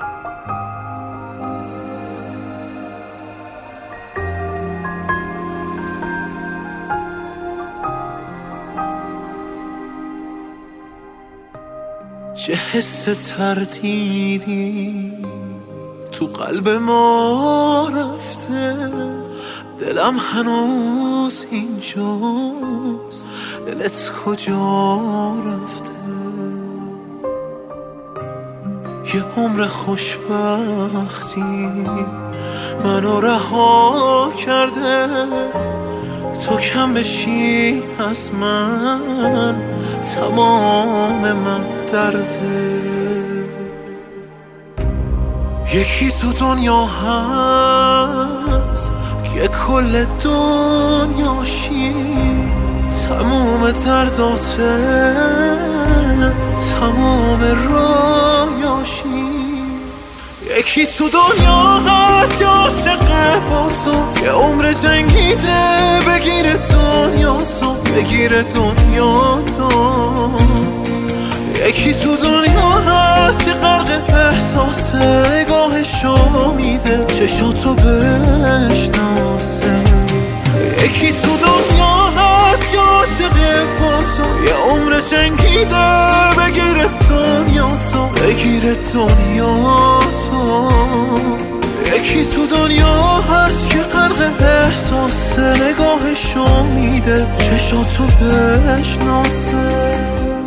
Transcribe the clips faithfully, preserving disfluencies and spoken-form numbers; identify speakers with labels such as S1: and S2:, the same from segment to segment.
S1: چه حس تردیدی تو قلب ما رفته، دلم هنوز اینجاست، دلت کجا رفته؟ یه عمر خوشبختی منو رها کرده، تو کم بشی از من تمام من درده. یکی تو دنیا هست که کل دنیاشی، تمام درداته تمام رایاشی. یکی تو دنیا هست یا عاشق با تو، یه عمر جنگیده بگیره دنیا تو، بگیره دنیا تو. یکی تو دنیا هست که غرق احساسه، نگاهشو میده چشاتو بشناسه. یکی تو دنیا هست که عاشق با تو، یه عمر جنگیده بگیره دنیا تو، بگیره دنیا تو. یکی تو دنیا هست که غرق احساسه، نگاهشو میده چشاتو بشناسه.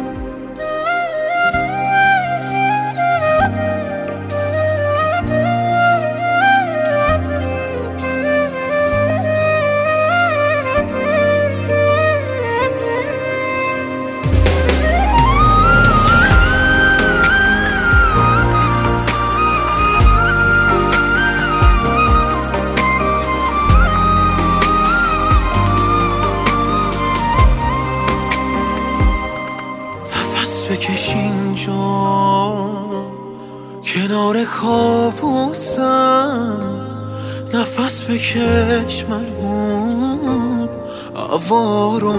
S1: بکش اینجا کنار کابوسم، نفس بکش من اون هوا رو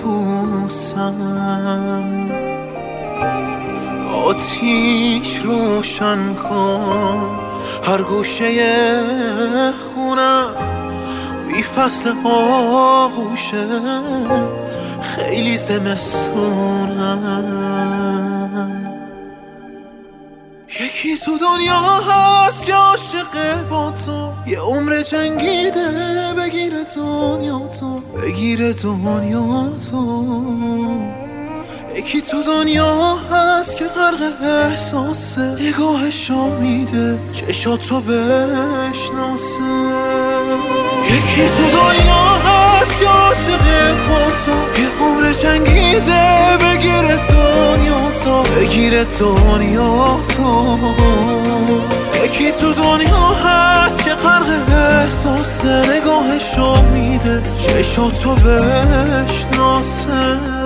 S1: میبوسم. آتیش روشن کن هر گوشه خونم، بی فصل آغوشت خیلی زمستونم. یکی تو دنیا هست که عاشقه با تو، یه عمر جنگیده بگیره دنیا تو، بگیره دنیا تو. یکی تو دنیا هست که غرق احساسه، نگاهشو میده چشاتو بشناسه. یکی تو دنیا هست که عاشق با تو، یه عمر جنگیده بگیره دنیا تو، بگیره دنیا تو. یکی تو دنیا هست که غرق احساسه، نگاهشو میده چشاتو بشناسه.